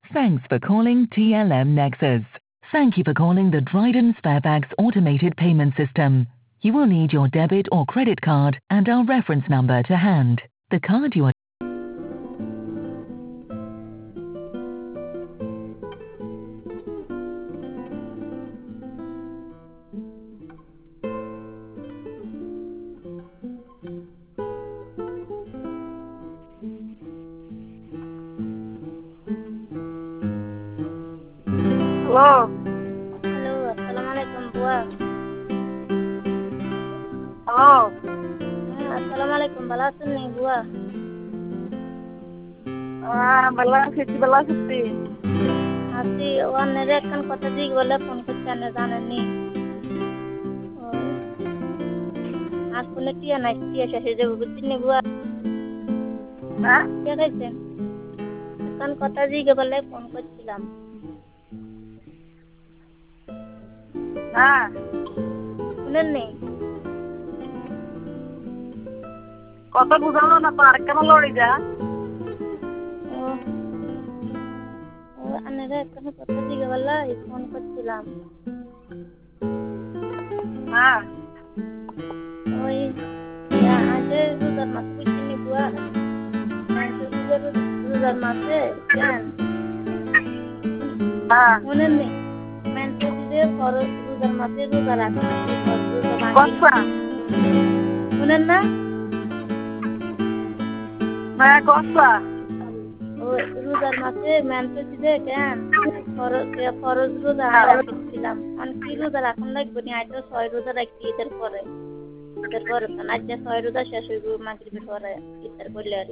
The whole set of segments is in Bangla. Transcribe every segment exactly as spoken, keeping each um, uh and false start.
Thanks for calling T L M Nexus. Thank you for calling the Dryden Sparebags automated payment system. You will need your debit or credit card and our reference number to hand. The card you are Hello. Hello, Assalamualaikum buah. Hello. Hmm, Assalamualaikum balasan nih buah. Ah, belas itu belas itu. Asli wan nere kan kota dik bola phone করতে না জানেন নি। আজ ফোনে টিয়া নাই টিয়া শেষে যাবো বুঝছেন নি বুয়া। Hah? কে খাইছেন? kan কথা দিকে বলে ফোন করছিলাম। Nah, শুনেন নি? kota bukan lo na park kan lo di ja. ও ও আনেরে kan কথা দিকে বলে ফোন করছিলাম। Nah, ওই আজে রোজার মাস বুঝছেন নি বুয়া। রোজার রোজার মাসে কেন? nah. শুনেন নি? মেনসে দিলে ফরজ রোজার মাসে রোজা রাখা নাকি ফরজ রোজা ভাঙি Kosa. শুনেন না? Nah, kosa. ওই রোজার মাসে মেনসে দিলে কেন? ফরজ ফরজ রোজা রাখছিলাম। মানে কি রোজা রাখুন লাগবে নি আজ তো ছয় রোজা রাখছি ঈদের পরে। ঈদের পরে তো আজ যে ছয় রোজা শেষ হইব মাগরিবের পরে ঈদের করলে আর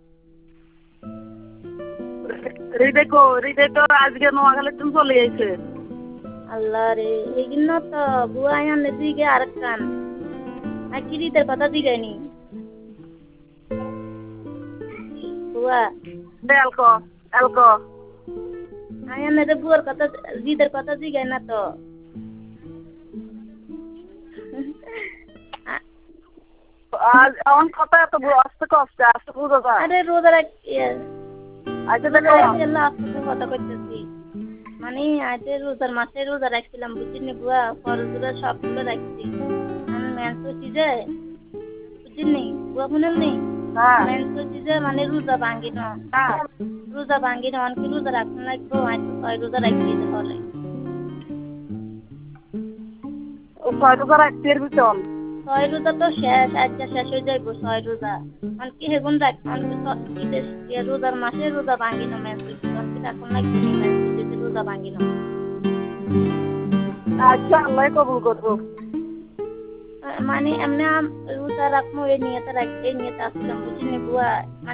Ride ko, ride to আজকে নোয়াখালী তুমি চলে আইছে। আল্লাহ রে এই জন্য তো বুয়া আনে দিকে আরেকখান আর কি ঈদের কথা দিগাইনি বুয়া Elko, elko. আয়ান রে বুয়ার কথা ঈদের কথা দিগাই না তো আজ আমার কথা এত আস্তে কষ্ট আস্তে বুঝো না। আরে রোজা রাখ আচ্ছা রোজা দেখো রাখছি আল্লাহ আপনাকে কথা কইতেছি মানে আজ রোজার মাসে রোজা রাখছিলাম বুঝছিনি বুয়া ফরজগুলো সবগুলো রাখছি আমি মেন্স হচ্ছি যে বুঝছিনি বুয়া শুনেন নি হ্যাঁ মেন্স হচ্ছি যে মানে রোজা ভাঙ্গি না হ্যাঁ রোজা ভাঙ্গি না অনেক রোজা রাখতে লাগবো আজ তো ছয় রোজা রাখছি তাহলে ও ছয় হাজার একটির ভিতর ছয় রোজা তো শেষ আজকে শেষ হয়ে যাইব ছয় রোজা অনেক হেগুন রাখ অনেক ঈদের রোজার মাসে রোজা ভাঙ্গি না মেন্স হচ্ছি অনেক রাখুন লাগবে নি মেন্স হচ্ছি রোজা ভাঙ্গি না আচ্ছা আল্লাহ কবুল করবো মানে এমনি রোজা রাখবো এই নিয়তে রাখ এই নিয়তে আসলাম বুঝিনি বুয়া